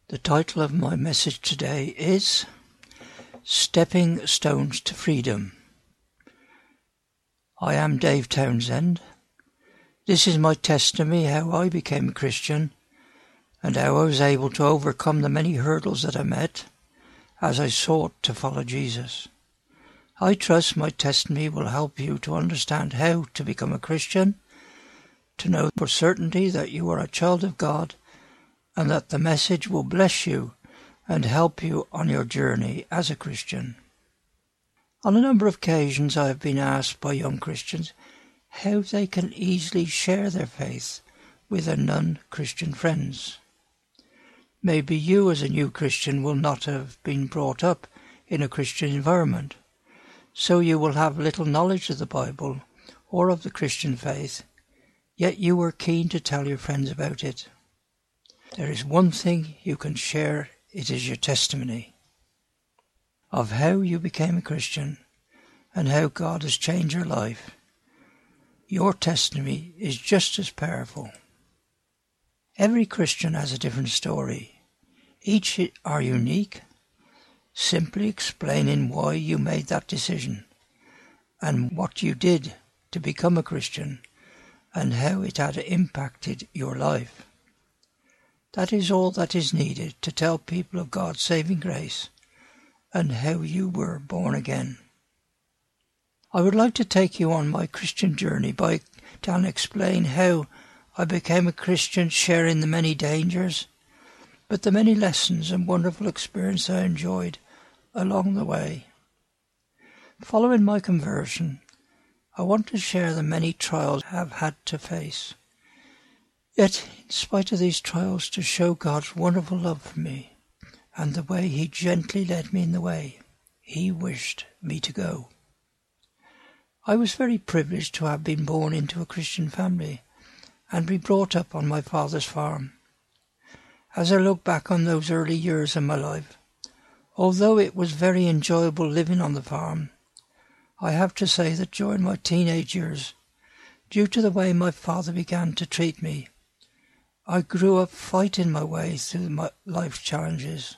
The title of my message today is Stepping Stones to Freedom. I am Dave Townsend. This is my testimony how I became a Christian and how I was able to overcome the many hurdles that I met as I sought to follow Jesus. I trust my testimony will help you to understand how to become a Christian, to know for certainty that you are a child of God, and that the message will bless you and help you on your journey as a Christian. On a number of occasions I have been asked by young Christians how they can easily share their faith with their non-Christian friends. Maybe you as a new Christian will not have been brought up in a Christian environment, so you will have little knowledge of the Bible or of the Christian faith, yet you were keen to tell your friends about it. There is one thing you can share, it is your testimony of how you became a Christian and how God has changed your life. Your testimony is just as powerful. Every Christian has a different story. Each are unique, simply explaining why you made that decision and what you did to become a Christian and how it had impacted your life. That is all that is needed to tell people of God's saving grace and how you were born again. I would like to take you on my Christian journey and explain how I became a Christian, sharing the many dangers, but the many lessons and wonderful experience I enjoyed along the way. Following my conversion, I want to share the many trials I have had to face. Yet, in spite of these trials, to show God's wonderful love for me and the way He gently led me in the way He wished me to go. I was very privileged to have been born into a Christian family and be brought up on my father's farm. As I look back on those early years of my life, although it was very enjoyable living on the farm, I have to say that during my teenage years, due to the way my father began to treat me, I grew up fighting my way through my life challenges.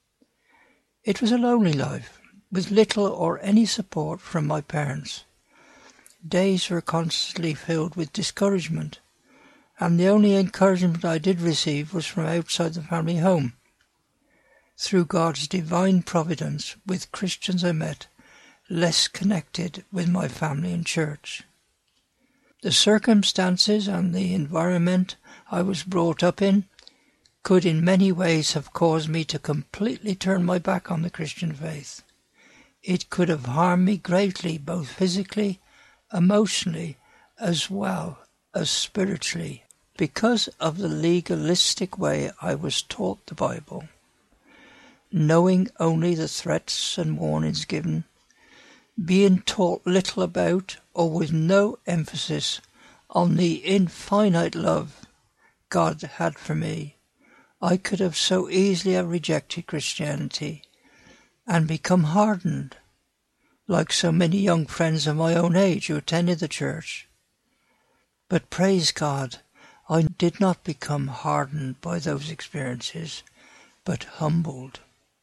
It was a lonely life, with little or any support from my parents. Days were constantly filled with discouragement, and the only encouragement I did receive was from outside the family home. Through God's divine providence, with Christians I met, less connected with my family and church. The circumstances and the environment I was brought up in could in many ways have caused me to completely turn my back on the Christian faith. It could have harmed me greatly, both physically, emotionally, as well as spiritually, because of the legalistic way I was taught the Bible, knowing only the threats and warnings given, being taught little about or with no emphasis on the infinite love God had for me. I could have so easily have rejected Christianity and become hardened, like so many young friends of my own age who attended the church. But praise God, I did not become hardened by those experiences, but humbled.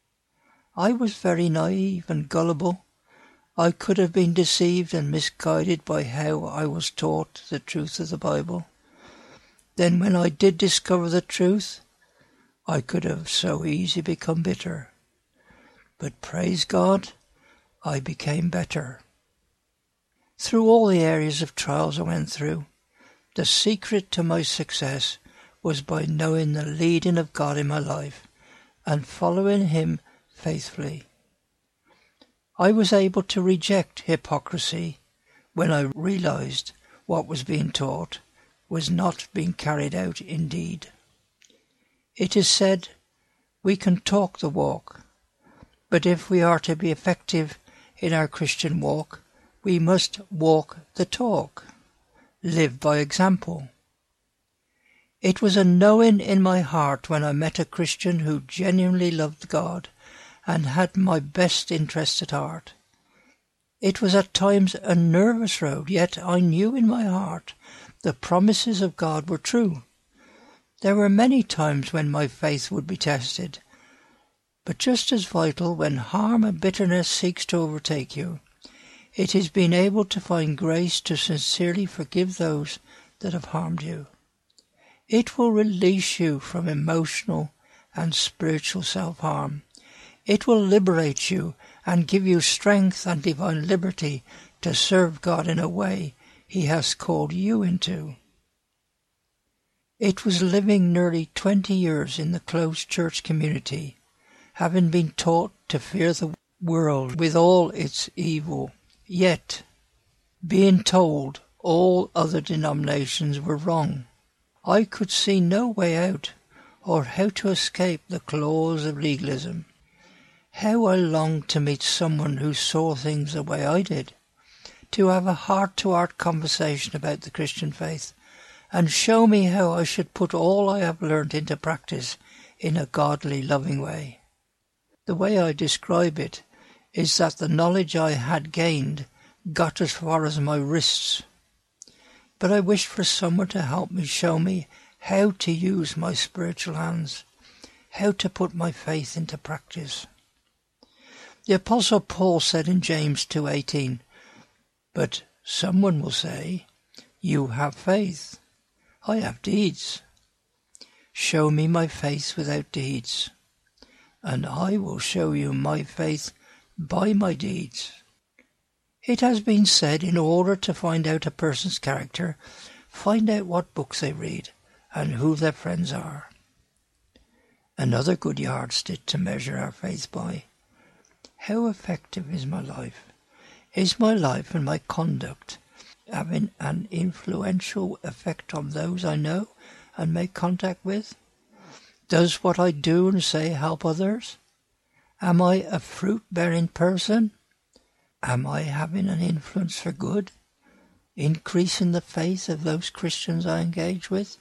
I was very naive and gullible. I could have been deceived and misguided by how I was taught the truth of the Bible. Then when I did discover the truth, I could have so easily become bitter. But praise God, I became better. Through all the areas of trials I went through, the secret to my success was by knowing the leading of God in my life and following Him faithfully. I was able to reject hypocrisy when I realized what was being taught was not being carried out indeed. It is said, we can talk the walk, but if we are to be effective in our Christian walk, we must walk the talk, live by example. It was a knowing in my heart when I met a Christian who genuinely loved God and had my best interests at heart. It was at times a nervous road, yet I knew in my heart the promises of God were true. There were many times when my faith would be tested, but just as vital when harm and bitterness seeks to overtake you, it is being able to find grace to sincerely forgive those that have harmed you. It will release you from emotional and spiritual self-harm. It will liberate you and give you strength and divine liberty to serve God in a way He has called you into. It was living nearly 20 years in the closed church community, having been taught to fear the world with all its evil, yet being told all other denominations were wrong. I could see no way out or how to escape the claws of legalism. How I longed to meet someone who saw things the way I did, to have a heart-to-heart conversation about the Christian faith, and show me how I should put all I have learnt into practice in a godly, loving way. The way I describe it is that the knowledge I had gained got as far as my wrists, but I wished for someone to help me, show me how to use my spiritual hands, how to put my faith into practice. The Apostle Paul said in James 2:18, "But someone will say, 'You have faith. I have deeds. Show me my faith without deeds, and I will show you my faith by my deeds.'" It has been said, in order to find out a person's character, find out what books they read and who their friends are. Another good yardstick to measure our faith by. How effective is my life? Is my life and my conduct having an influential effect on those I know and make contact with? Does what I do and say help others? Am I a fruit-bearing person? Am I having an influence for good, increasing the faith of those Christians I engage with?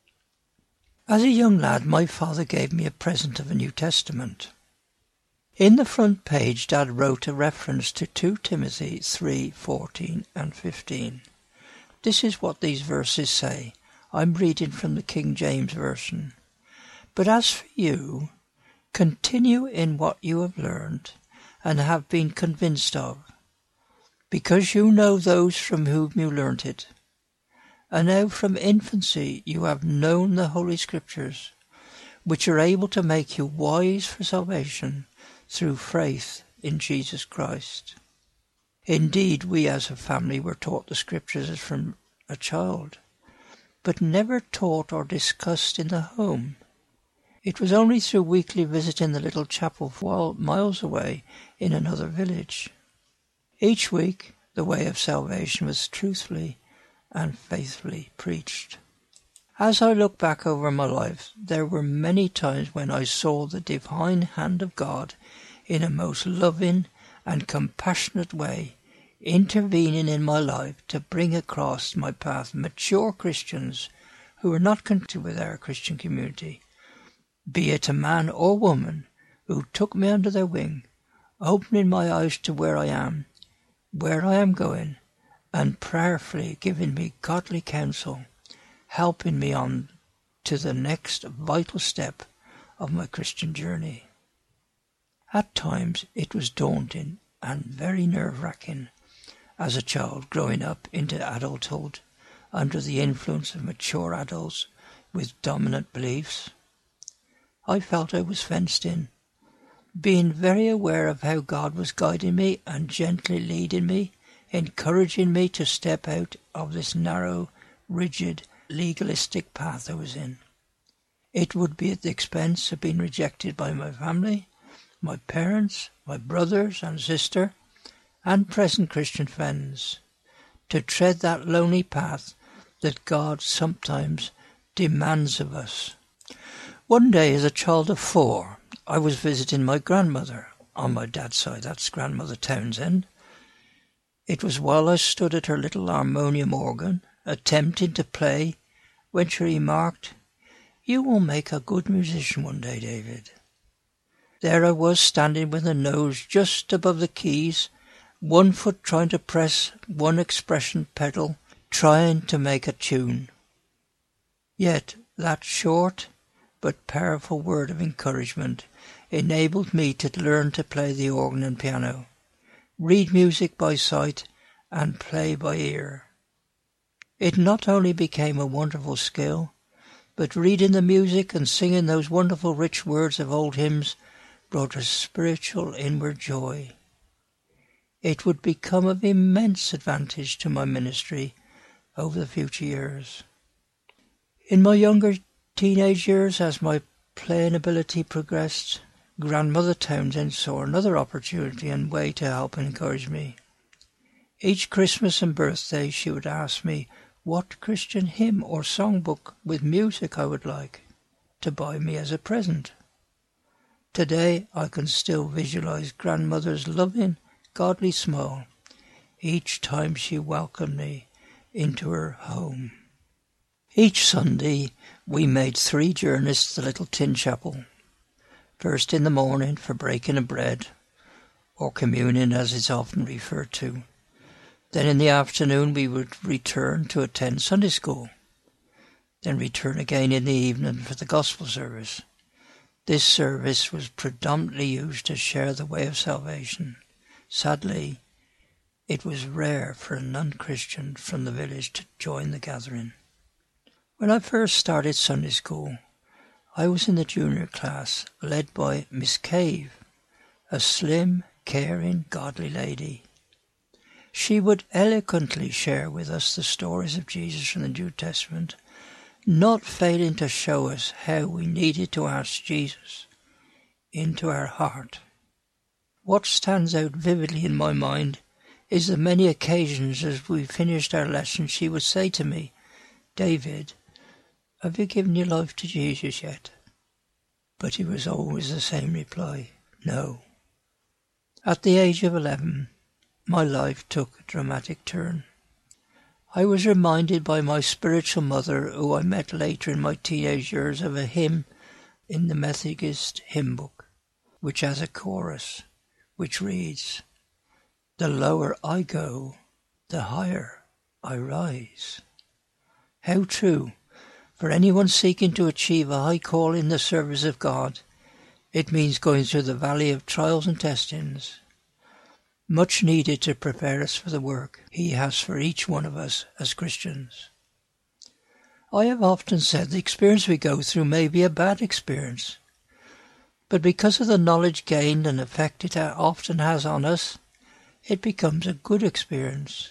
As a young lad, my father gave me a present of a New Testament. In the front page, Dad wrote a reference to 2 Timothy 3:14 and 15. This is what these verses say. I'm reading from the King James Version. "But as for you, continue in what you have learned and have been convinced of, because you know those from whom you learnt it. And now from infancy you have known the Holy Scriptures, which are able to make you wise for salvation through faith in Jesus Christ." Indeed, we as a family were taught the Scriptures from a child, but never taught or discussed in the home. It was only through weekly visit in the little chapel 4 miles away in another village. Each week the way of salvation was truthfully and faithfully preached. As I look back over my life, there were many times when I saw the divine hand of God in a most loving and compassionate way intervening in my life to bring across my path mature Christians who were not content with our Christian community, be it a man or woman, who took me under their wing, opening my eyes to where I am going, and prayerfully giving me godly counsel, helping me on to the next vital step of my Christian journey. At times it was daunting and very nerve-wracking as a child growing up into adulthood under the influence of mature adults with dominant beliefs. I felt I was fenced in, being very aware of how God was guiding me and gently leading me, encouraging me to step out of this narrow, rigid, legalistic path I was in. It would be at the expense of being rejected by my family, my parents, my brothers and sister, and present Christian friends, to tread that lonely path that God sometimes demands of us. One day, as a child of 4, I was visiting my grandmother, on my dad's side, that's Grandmother Townsend. It was while I stood at her little harmonium organ, attempting to play, when she remarked, "You will make a good musician one day, David." There I was, standing with a nose just above the keys, one foot trying to press one expression pedal, trying to make a tune. Yet, That short but powerful word of encouragement enabled me to learn to play the organ and piano, read music by sight, and play by ear. It not only became a wonderful skill, but reading the music and singing those wonderful rich words of old hymns brought a spiritual inward joy. It would become of immense advantage to my ministry over the future years. In my younger teenage years, as my playing ability progressed, Grandmother Townsend saw another opportunity and way to help and encourage me. Each Christmas and birthday she would ask me what Christian hymn or songbook with music I would like to buy me as a present. Today I can still visualize Grandmother's loving, godly smile each time she welcomed me into her home. Each Sunday we made 3 journeys to the little tin chapel. First in the morning for breaking of bread, or communion as it's often referred to. Then in the afternoon we would return to attend Sunday school. Then return again in the evening for the gospel service. This service was predominantly used to share the way of salvation. Sadly, it was rare for a non-Christian from the village to join the gathering. When I first started Sunday school, I was in the junior class, led by Miss Cave, a slim, caring, godly lady. She would eloquently share with us the stories of Jesus from the New Testament, not failing to show us how we needed to ask Jesus into our heart. What stands out vividly in my mind is the many occasions as we finished our lesson she would say to me, "David, have you given your life to Jesus yet?" But it was always the same reply, "No." At the age of 11, my life took a dramatic turn. I was reminded by my spiritual mother, who I met later in my teenage years, of a hymn in the Methodist hymn book, which has a chorus, which reads, "The lower I go, the higher I rise." How true! For anyone seeking to achieve a high call in the service of God, it means going through the valley of trials and testings, much needed to prepare us for the work He has for each one of us as Christians. I have often said the experience we go through may be a bad experience, but because of the knowledge gained and effect it often has on us, it becomes a good experience.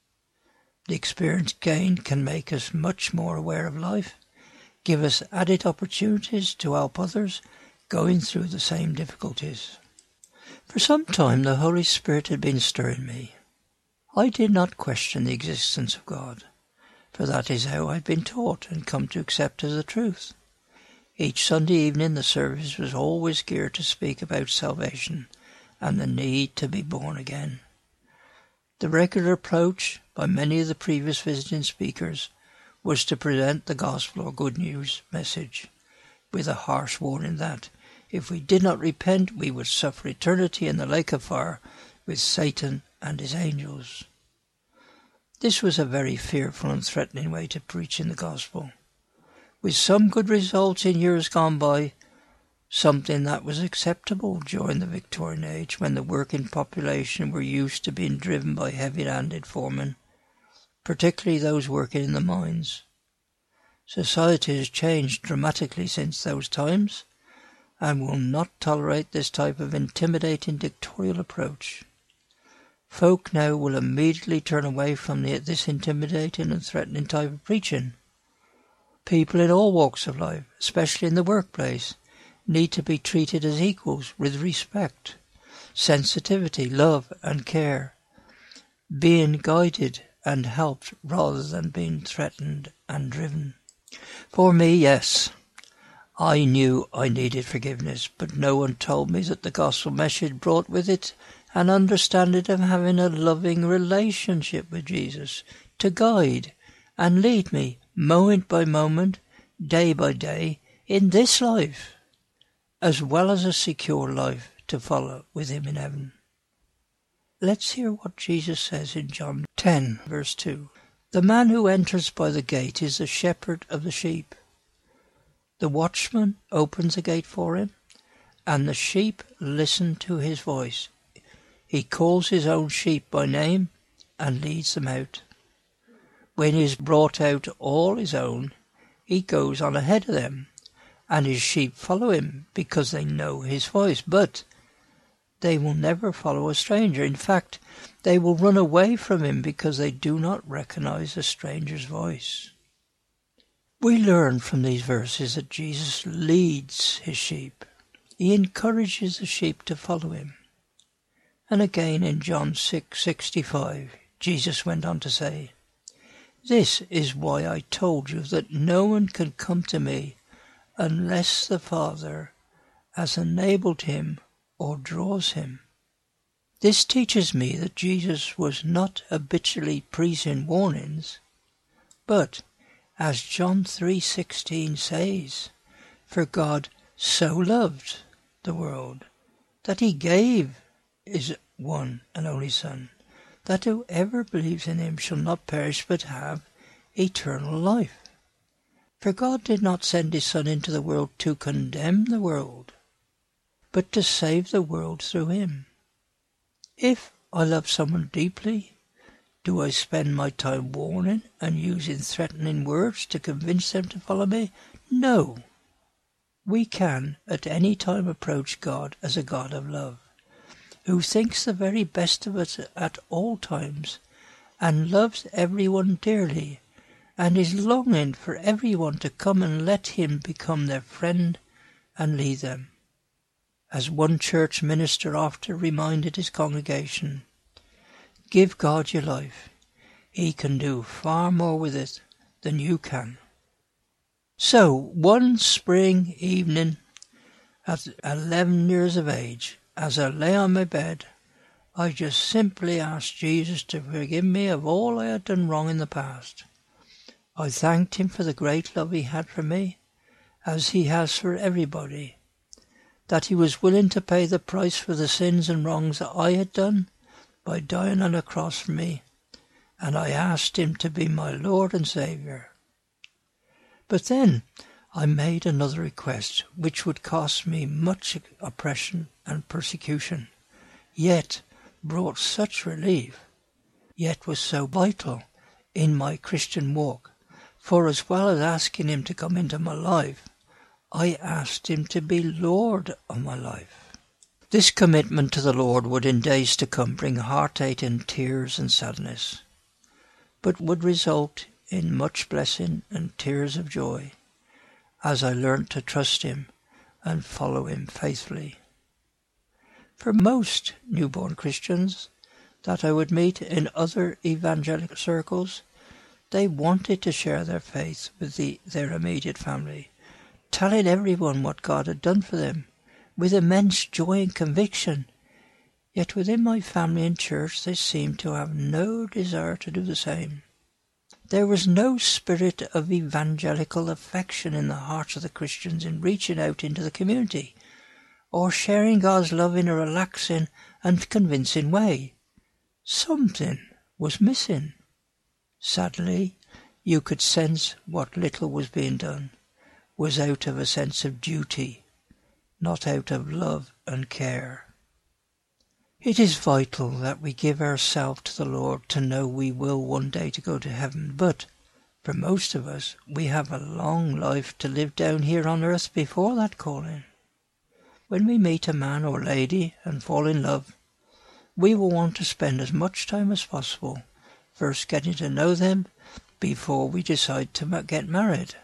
The experience gained can make us much more aware of life, give us added opportunities to help others going through the same difficulties. For some time the Holy Spirit had been stirring me. I did not question the existence of God, for that is how I had been taught and come to accept as the truth. Each Sunday evening the service was always geared to speak about salvation and the need to be born again. The regular approach by many of the previous visiting speakers was to present the gospel or good news message with a harsh warning that if we did not repent, we would suffer eternity in the lake of fire with Satan and his angels. This was a very fearful and threatening way to preach in the gospel. With some good results in years gone by, something that was acceptable during the Victorian age when the working population were used to being driven by heavy-handed foremen, particularly those working in the mines. Society has changed dramatically since those times, and will not tolerate this type of intimidating dictatorial approach. Folk now will immediately turn away from this intimidating and threatening type of preaching. People in all walks of life, especially in the workplace, need to be treated as equals with respect, sensitivity, love and care, being guided and helped rather than being threatened and driven. For me, yes, I knew I needed forgiveness, but no one told me that the gospel message brought with it an understanding of having a loving relationship with Jesus to guide and lead me moment by moment, day by day, in this life, as well as a secure life to follow with him in heaven. Let's hear what Jesus says in John 10, verse 2. "The man who enters by the gate is the shepherd of the sheep. The watchman opens a gate for him, and the sheep listen to his voice. He calls his own sheep by name and leads them out. When he has brought out all his own, he goes on ahead of them, and his sheep follow him because they know his voice. But they will never follow a stranger. In fact, they will run away from him because they do not recognize a stranger's voice. We learn from these verses that Jesus leads his sheep. He encourages the sheep to follow him. And again in John 6:65, Jesus went on to say, "This is why I told you that no one can come to me unless the Father has enabled him or draws him." This teaches me that Jesus was not habitually preaching warnings, but, as John 3:16 says, "For God so loved the world that he gave his one and only Son, that whoever believes in him shall not perish but have eternal life. For God did not send his Son into the world to condemn the world, but to save the world through him." If I love someone deeply, do I spend my time warning and using threatening words to convince them to follow me? No. We can at any time approach God as a God of love, who thinks the very best of us at all times, and loves everyone dearly, and is longing for everyone to come and let him become their friend and lead them. As one church minister often reminded his congregation, "Give God your life. He can do far more with it than you can." So, one spring evening, at 11 years of age, as I lay on my bed, I just simply asked Jesus to forgive me of all I had done wrong in the past. I thanked him for the great love he had for me, as he has for everybody, that he was willing to pay the price for the sins and wrongs that I had done by dying on a cross for me, and I asked him to be my Lord and Saviour. But then I made another request, which would cost me much oppression and persecution, yet brought such relief, yet was so vital in my Christian walk, for as well as asking him to come into my life, I asked him to be Lord of my life. This commitment to the Lord would in days to come bring heartache and tears and sadness, but would result in much blessing and tears of joy, as I learnt to trust him and follow him faithfully. For most newborn Christians that I would meet in other evangelical circles, they wanted to share their faith with their immediate family, telling everyone what God had done for them, with immense joy and conviction. Yet within my family and church they seemed to have no desire to do the same. There was no spirit of evangelical affection in the hearts of the Christians in reaching out into the community, or sharing God's love in a relaxing and convincing way. Something was missing. Sadly, you could sense what little was being done was out of a sense of duty, not out of love and care. It is vital that we give ourselves to the Lord to know we will one day to go to heaven, but for most of us, we have a long life to live down here on earth before that calling. When we meet a man or lady and fall in love, we will want to spend as much time as possible first getting to know them before we decide to get married.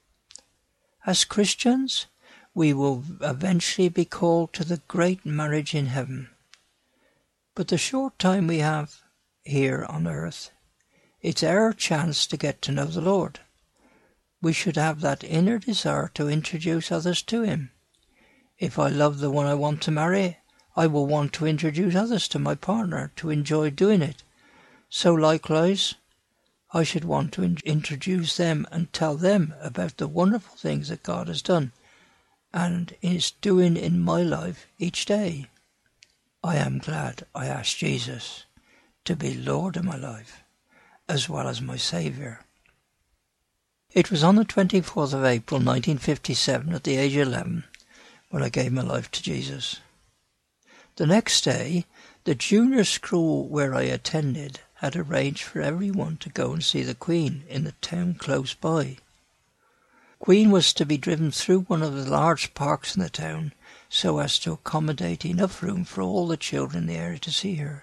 As Christians, we will eventually be called to the great marriage in heaven. But the short time we have here on earth, it's our chance to get to know the Lord. We should have that inner desire to introduce others to him. If I love the one I want to marry, I will want to introduce others to my partner to enjoy doing it. So likewise, I should want to introduce them and tell them about the wonderful things that God has done and is doing in my life each day. I am glad I asked Jesus to be Lord of my life, as well as my Saviour. It was on the 24th of April 1957, at the age of 11, when I gave my life to Jesus. The next day, the junior school where I attended had arranged for everyone to go and see the Queen in the town close by. Queen was to be driven through one of the large parks in the town so as to accommodate enough room for all the children in the area to see her.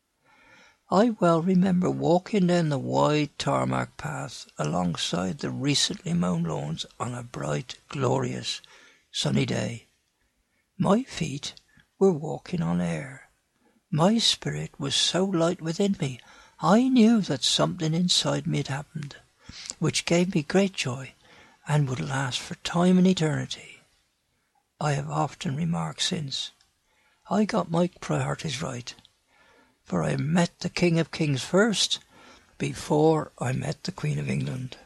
I well remember walking down the wide tarmac path alongside the recently mown lawns on a bright, glorious, sunny day. My feet were walking on air. My spirit was so light within me, I knew that something inside me had happened, which gave me great joy and would last for time and eternity. I have often remarked since, I got my priorities right, for I met the King of Kings first, before I met the Queen of England.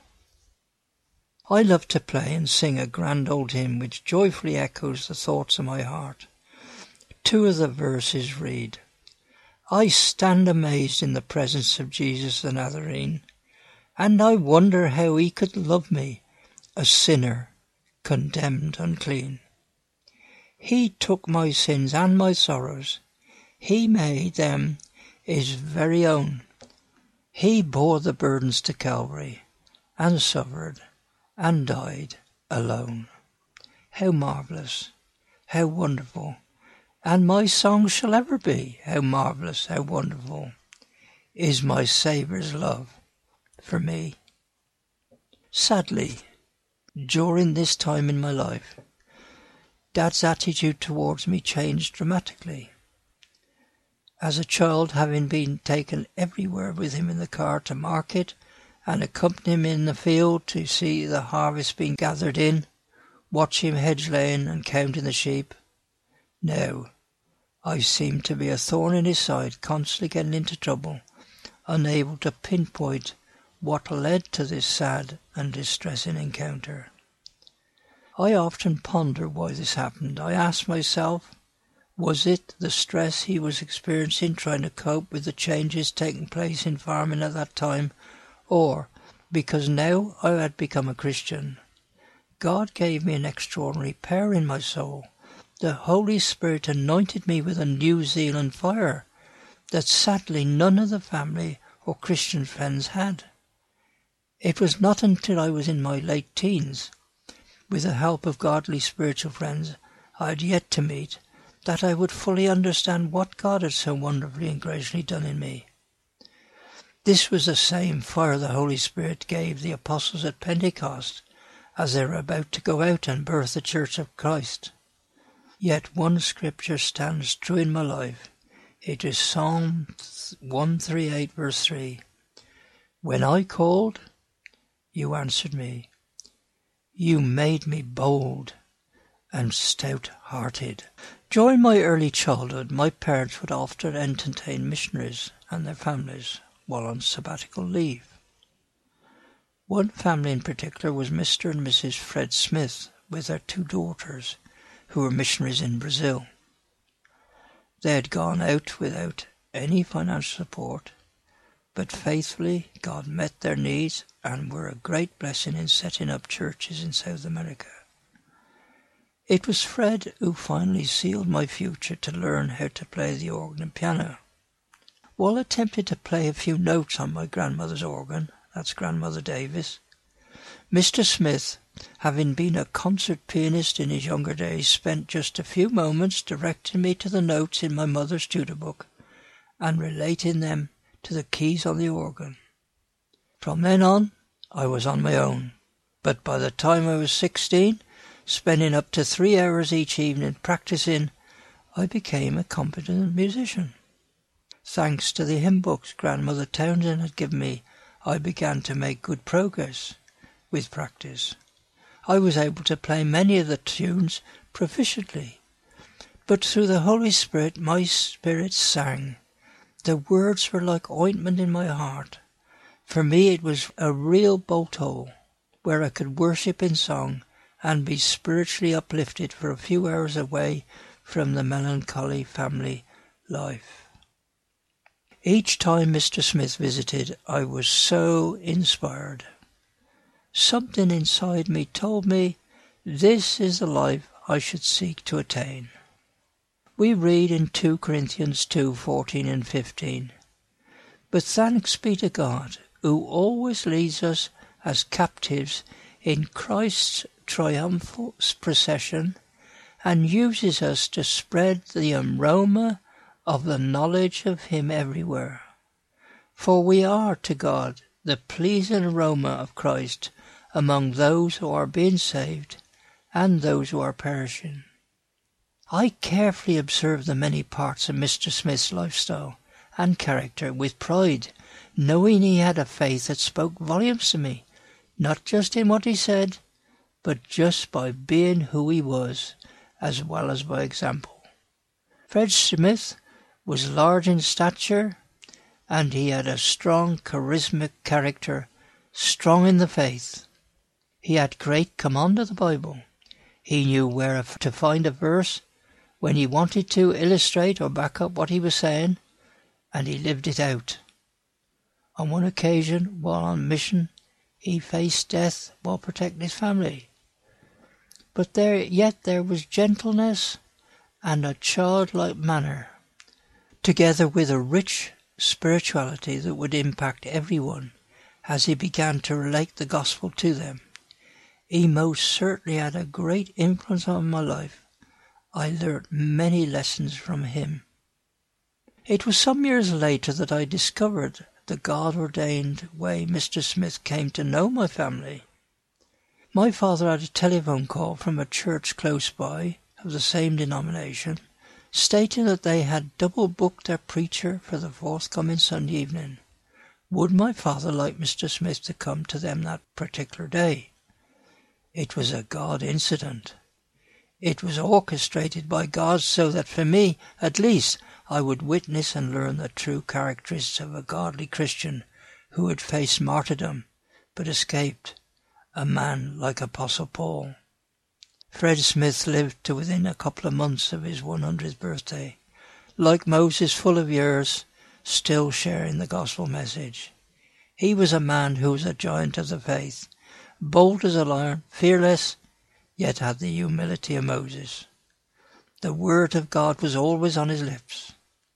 I love to play and sing a grand old hymn which joyfully echoes the thoughts of my heart. Two of the verses read, I stand amazed in the presence of Jesus the Nazarene, and I wonder how he could love me, a sinner, condemned unclean. He took my sins and my sorrows. He made them his very own. He bore the burdens to Calvary, and suffered, and died alone. How marvellous, how wonderful, and my song shall ever be, how marvellous, how wonderful is my Saviour's love for me. Sadly, during this time in my life, Dad's attitude towards me changed dramatically. As a child, having been taken everywhere with him in the car to market and accompany him in the field to see the harvest being gathered in, watch him hedge laying and counting the sheep, now I seemed to be a thorn in his side, constantly getting into trouble, unable to pinpoint what led to this sad and distressing encounter. I often ponder why this happened. I ask myself, was it the stress he was experiencing trying to cope with the changes taking place in farming at that time, or because now I had become a Christian, God gave me an extraordinary power in my soul. The Holy Spirit anointed me with a New Zealand fire that sadly none of the family or Christian friends had. It was not until I was in my late teens, with the help of godly spiritual friends I had yet to meet, that I would fully understand what God had so wonderfully and graciously done in me. This was the same fire the Holy Spirit gave the apostles at Pentecost as they were about to go out and birth the Church of Christ. Yet one scripture stands true in my life. It is Psalm 138 verse 3. When I called, you answered me. You made me bold and stout-hearted. During my early childhood, my parents would often entertain missionaries and their families while on sabbatical leave. One family in particular was Mr. and Mrs. Fred Smith with their two daughters, who were missionaries in Brazil. They had gone out without any financial support, but faithfully God met their needs and were a great blessing in setting up churches in South America. It was Fred who finally sealed my future to learn how to play the organ and piano. While attempting to play a few notes on my grandmother's organ, that's Grandmother Davis, Mr. Smith, having been a concert pianist in his younger days, spent just a few moments directing me to the notes in my mother's tutor book and relating them to the keys on the organ. From then on, I was on my own, but by the time I was 16, spending up to 3 hours each evening practicing, I became a competent musician. Thanks to the hymn books Grandmother Townsend had given me, I began to make good progress with practice. I was able to play many of the tunes proficiently, but through the Holy Spirit my spirit sang. The words were like ointment in my heart. For me it was a real bolt hole where I could worship in song and be spiritually uplifted for a few hours away from the melancholy family life. Each time Mr. Smith visited, I was so inspired. something inside me told me this is the life I should seek to attain. We read in 2 Corinthians 2:14 and 15, "But thanks be to God, who always leads us as captives in Christ's triumphal procession, and uses us to spread the aroma of the knowledge of Him everywhere. For we are to God the pleasing aroma of Christ among those who are being saved and those who are perishing." I carefully observed the many parts of Mr. Smith's lifestyle and character with pride, knowing he had a faith that spoke volumes to me, not just in what he said, but just by being who he was, as well as by example. Fred Smith was large in stature, and he had a strong, charismatic character, strong in the faith. He had great command of the Bible. He knew where to find a verse when he wanted to illustrate or back up what he was saying, and he lived it out. On one occasion, while on mission, he faced death while protecting his family. But there was gentleness and a childlike manner, together with a rich spirituality that would impact everyone as he began to relate the gospel to them. He most certainly had a great influence on my life. I learnt many lessons from him. It was some years later that I discovered the God-ordained way Mr. Smith came to know my family. My father had a telephone call from a church close by of the same denomination, stating that they had double-booked their preacher for the forthcoming Sunday evening. Would my father like Mr. Smith to come to them that particular day? It was a God incident. It was orchestrated by God so that for me, at least, I would witness and learn the true characteristics of a godly Christian who had faced martyrdom but escaped, a man like Apostle Paul. Fred Smith lived to within a couple of months of his 100th birthday. Like Moses, full of years, still sharing the gospel message. He was a man who was a giant of the faith, bold as a lion, fearless, yet had the humility of Moses. The word of God was always on his lips.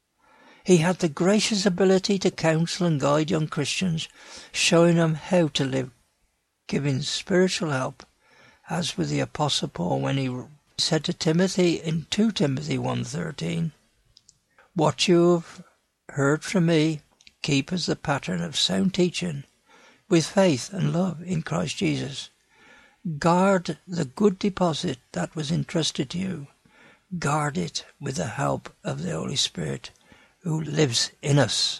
He had the gracious ability to counsel and guide young Christians, showing them how to live, giving spiritual help, as with the Apostle Paul when he said to Timothy in 2 Timothy 1:13, "What you have heard from me, keep as the pattern of sound teaching, with faith and love in Christ Jesus. Guard the good deposit that was entrusted to you. Guard it with the help of the Holy Spirit who lives in us."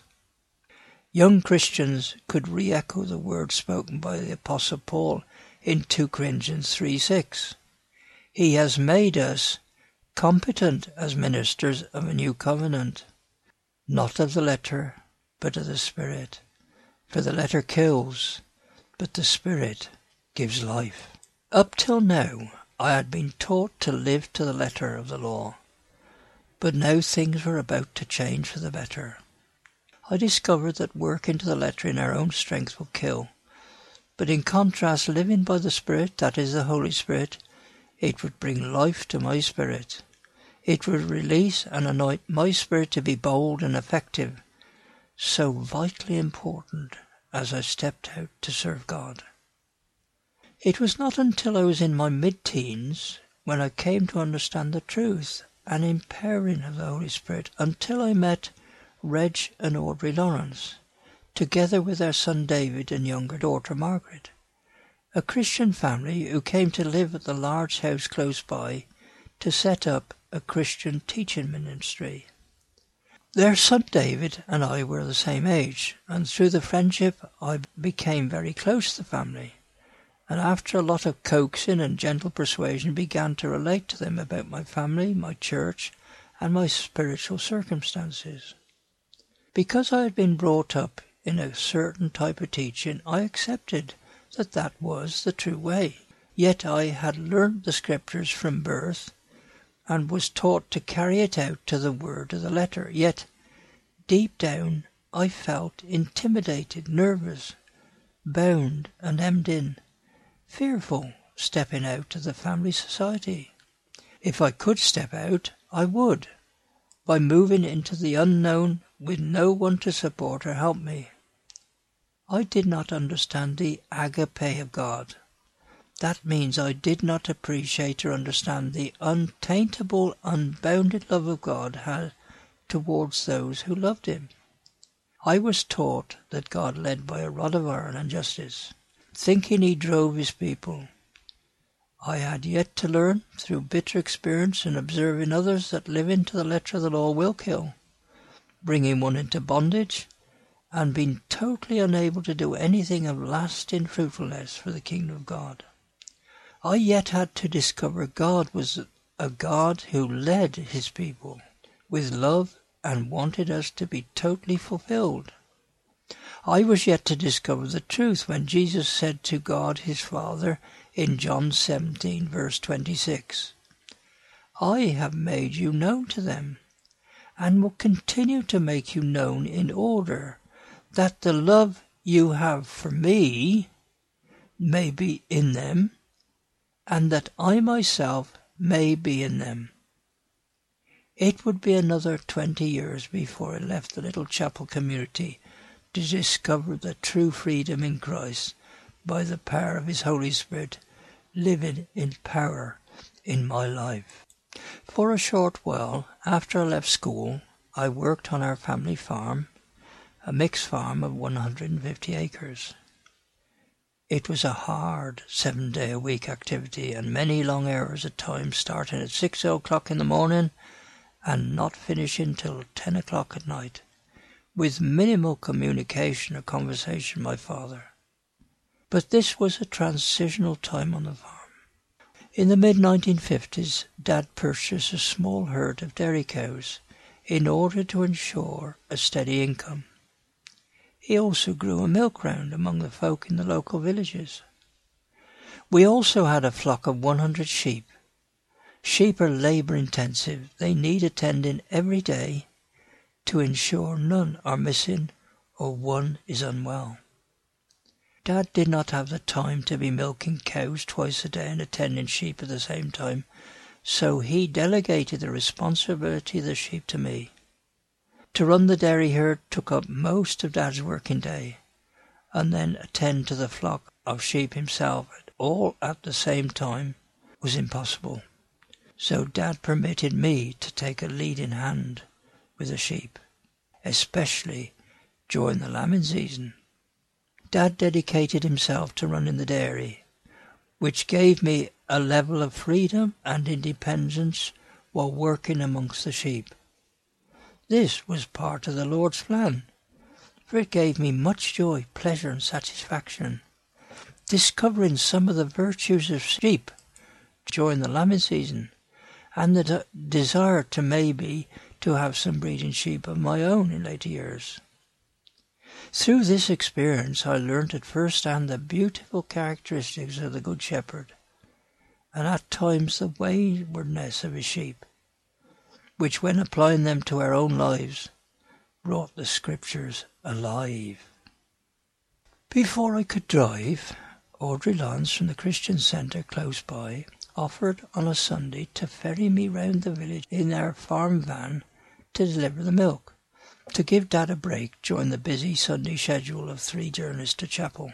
Young Christians could re-echo the words spoken by the Apostle Paul in 2 Corinthians 3:6. He has made us competent as ministers of a new covenant, not of the letter, but of the Spirit. For the letter kills, but the Spirit gives life. Up till now, I had been taught to live to the letter of the law, but now things were about to change for the better. I discovered that working to the letter in our own strength will kill, but in contrast, living by the Spirit, that is the Holy Spirit, it would bring life to my spirit. It would release and anoint my spirit to be bold and effective, so vitally important as I stepped out to serve God. It was not until I was in my mid-teens when I came to understand the truth and empowering of the Holy Spirit, until I met Reg and Audrey Lawrence, together with their son David and younger daughter Margaret, a Christian family who came to live at the large house close by to set up a Christian teaching ministry. Their son David and I were the same age, and through the friendship I became very close to the family, and after a lot of coaxing and gentle persuasion began to relate to them about my family, my church, and my spiritual circumstances. Because I had been brought up in a certain type of teaching, I accepted that that was the true way. Yet I had learnt the Scriptures from birth and was taught to carry it out to the word of the letter. Yet, deep down, I felt intimidated, nervous, bound and hemmed in, fearful stepping out of the family society. If I could step out, I would, by moving into the unknown with no one to support or help me. I did not understand the agape of God. That means I did not appreciate or understand the untaintable, unbounded love of God had towards those who loved him. I was taught that God led by a rod of iron and justice, thinking he drove his people. I had yet to learn, through bitter experience and observing others, that living to the letter of the law will kill, bringing one into bondage, and being totally unable to do anything of lasting fruitfulness for the kingdom of God. I yet had to discover God was a God who led his people with love and wanted us to be totally fulfilled. I was yet to discover the truth when Jesus said to God his Father in John 17 verse 26, I have made you known to them, and will continue to make you known in order that the love you have for me may be in them, and that I myself may be in them. It would be another 20 years before I left the little chapel community to discover the true freedom in Christ by the power of his Holy Spirit living in power in my life. For a short while after I left school, I worked on our family farm, a mixed farm of 150 acres. It was a hard 7-day-a-week activity and many long hours at times, starting at 6 o'clock in the morning and not finishing till 10 o'clock at night, with minimal communication or conversation with my father. But this was a transitional time on the farm. In the mid-1950s, Dad purchased a small herd of dairy cows in order to ensure a steady income. He also grew a milk round among the folk in the local villages. We also had a flock of 100 sheep. Sheep are labour-intensive. They need attending every day to ensure none are missing or one is unwell. Dad did not have the time to be milking cows twice a day and attending sheep at the same time, so he delegated the responsibility of the sheep to me. To run the dairy herd took up most of Dad's working day, and then attend to the flock of sheep himself all at the same time was impossible. So Dad permitted me to take a leading hand with the sheep, especially during the lambing season. Dad dedicated himself to running the dairy, which gave me a level of freedom and independence while working amongst the sheep. This was part of the Lord's plan, for it gave me much joy, pleasure and satisfaction, discovering some of the virtues of sheep during the lambing season, and the desire to maybe to have some breeding sheep of my own in later years. Through this experience I learnt at first hand the beautiful characteristics of the Good Shepherd, and at times the waywardness of his sheep, which when applying them to our own lives brought the Scriptures alive. Before I could drive, Audrey Lance from the Christian Centre close by offered on a Sunday to ferry me round the village in our farm van to deliver the milk, to give Dad a break during the busy Sunday schedule of 3 journeys to chapel.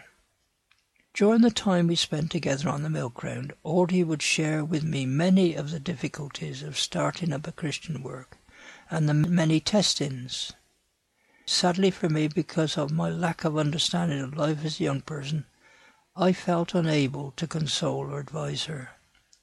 During the time we spent together on the milk round, Audrey would share with me many of the difficulties of starting up a Christian work and the many testings. Sadly for me, because of my lack of understanding of life as a young person, I felt unable to console or advise her.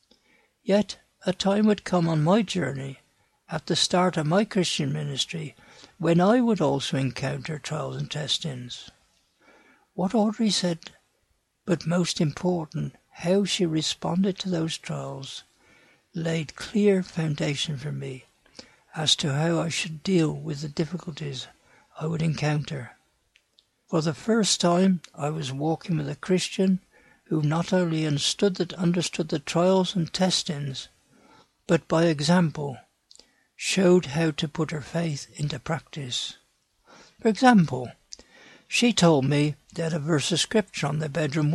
Yet a time would come on my journey, at the start of my Christian ministry, when I would also encounter trials and testings. What Audrey said, but most important, how she responded to those trials, laid clear foundation for me as to how I should deal with the difficulties I would encounter. For the first time I was walking with a Christian who not only understood the trials and testings, but by example showed how to put her faith into practice. For example, she told me they had a verse of scripture on their bedroom wall,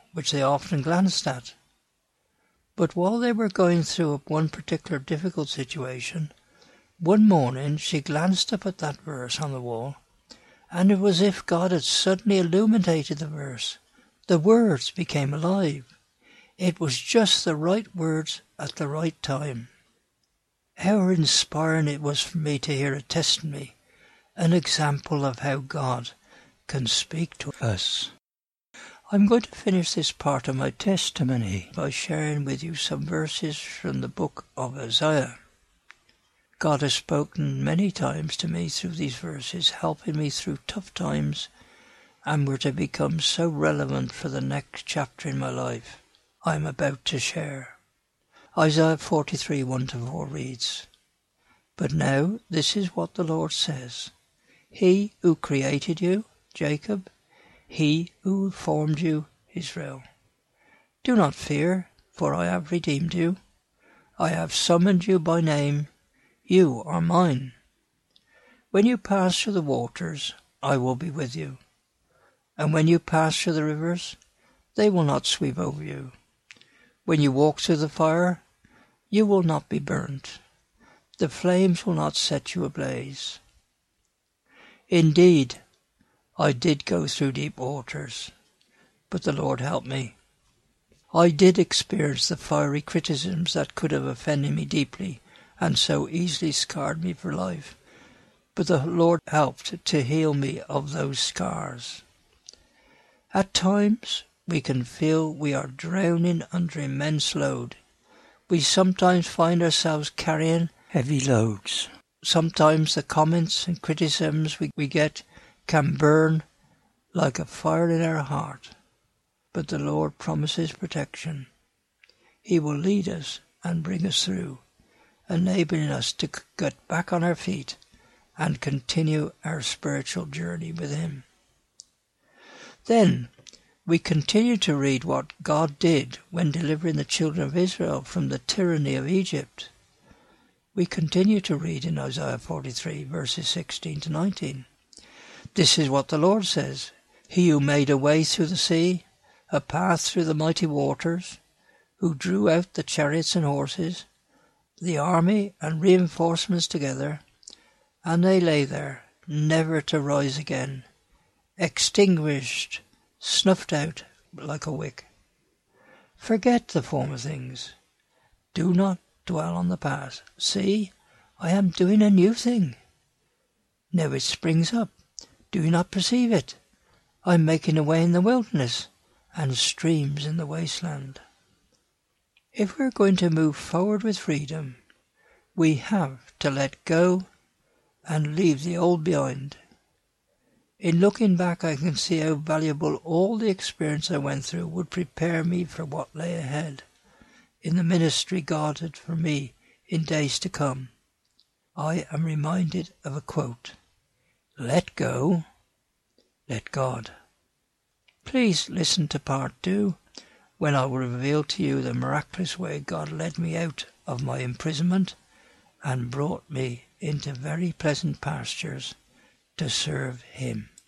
which they often glanced at. But while they were going through one particular difficult situation, one morning she glanced up at that verse on the wall, and it was as if God had suddenly illuminated the verse. The words became alive. It was just the right words at the right time. How inspiring it was for me to hear a testimony, an example of how God can speak to us. I'm going to finish this part of my testimony by sharing with you some verses from the book of Isaiah. God has spoken many times to me through these verses, helping me through tough times, and were to become so relevant for the next chapter in my life I'm about to share. Isaiah 43, 1-4 reads, "But now this is what the Lord says. He who created you, Jacob, he who formed you, Israel. Do not fear, for I have redeemed you. I have summoned you by name. You are mine. When you pass through the waters, I will be with you. And when you pass through the rivers, they will not sweep over you. When you walk through the fire, you will not be burnt. The flames will not set you ablaze. Indeed, I did go through deep waters, but the Lord helped me. I did experience the fiery criticisms that could have offended me deeply and so easily scarred me for life, but the Lord helped to heal me of those scars. At times, we can feel we are drowning under immense load. We sometimes find ourselves carrying heavy loads. Sometimes the comments and criticisms we get can burn like a fire in our heart, but the Lord promises protection. He will lead us and bring us through, enabling us to get back on our feet and continue our spiritual journey with Him. Then we continue to read what God did when delivering the children of Israel from the tyranny of Egypt. We continue to read in Isaiah 43, verses 16-19. This is what the Lord says. He who made a way through the sea, a path through the mighty waters, who drew out the chariots and horses, the army and reinforcements together, and they lay there, never to rise again, extinguished, snuffed out like a wick. Forget the former things. Do not dwell on the past. See, I am doing a new thing. Now it springs up. Do you not perceive it? I am making a way in the wilderness and streams in the wasteland. If we're going to move forward with freedom, we have to let go and leave the old behind. In looking back, I can see how valuable all the experience I went through would prepare me for what lay ahead in the ministry God had for me in days to come. I am reminded of a quote, "Let go, let God." Please listen to part 2, when I will reveal to you the miraculous way God led me out of my imprisonment and brought me into very pleasant pastures to serve Him.